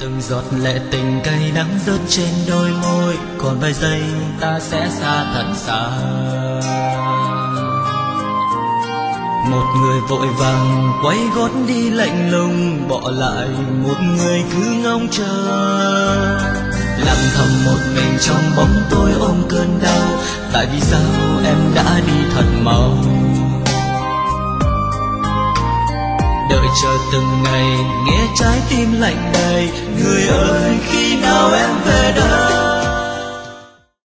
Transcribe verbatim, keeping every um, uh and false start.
Từng giọt lệ tình cay đắng rớt trên đôi môi, còn vài giây ta sẽ xa thật xa. Một người vội vàng quay gót đi lạnh lùng, bỏ lại một người cứ ngóng chờ. Lặng thầm một mình trong bóng tối ôm cơn đau, tại vì sao em đã đi thật mau. Đợi chờ từng ngày nghe trái tim lạnh đầy, người ơi khi nào em về đây.